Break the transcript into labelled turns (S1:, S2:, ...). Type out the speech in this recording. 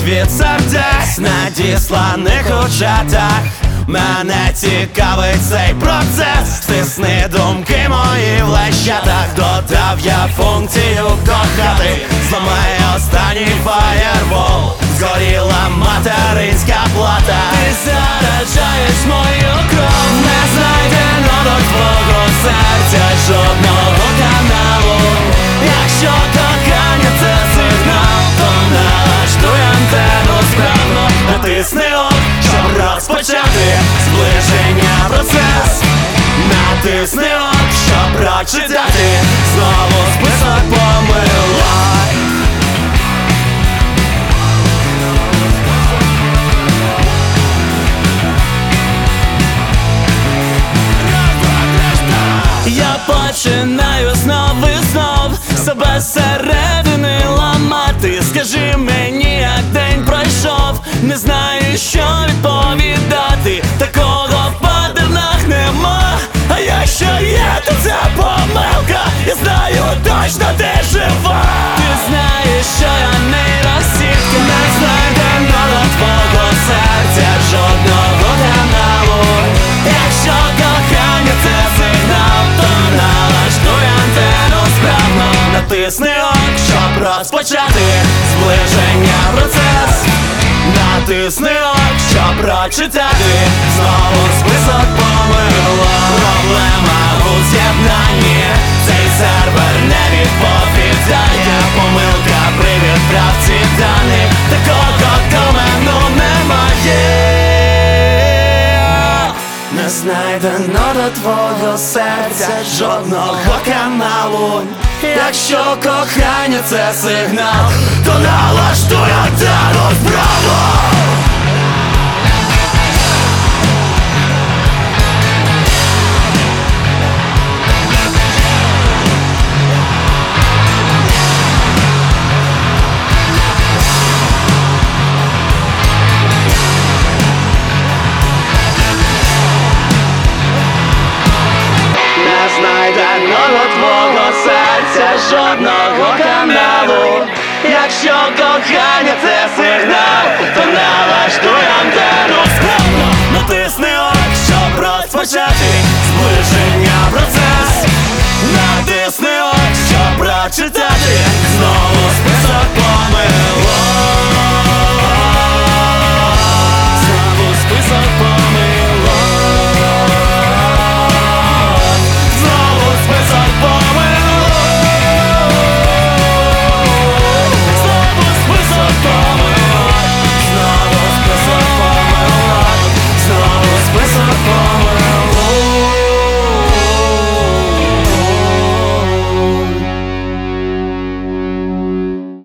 S1: від сердець, надісланих у чатах. Мене цікавить цей процес. Стисни думки мої в лещатах. Додав я функцію кохати. Зламай останній фаєрвол. Згоріла материнська плата. Ти заражаєш мою кров. Не знайдено до твого серця жодного каналу. Якщо кохання це сигнал, то налаштуй антенну справно. Натисни ок, щоб розпочати зближення процес. Натисни ок, щоб прочитати знову список помилок. Я починаю знов і знов себе зсередини ламати. Скажи мені, як день пройшов, не знаю, що відповідати. Такого в паттернах нема. А якщо є, то це помилка. Я знаю точно, ти жива. Ти знаєш, що я нейросітка. Не знайдено до твого серця жодного каналу. Якщо кохання це сигнал, то налаштуй антенну справно. Натисни ок, щоб розпочати зближення процес. Натисни ок, щоб прочитати знову список помилок. Проблема у з'єднанні. Цей сервер не відповідає. Помилка при відправці даних. Такого домену немає. Не знайдено до твого серця жодного каналу. Якщо кохання це сигнал, то налаштуй антенну справа. Знайдено до твого серця жодного каналу. Якщо кохання це сигнал, то налаштуй антенну справно. Натисни ок, щоб розпочати зближення процес. Натисни ок, щоб прочитати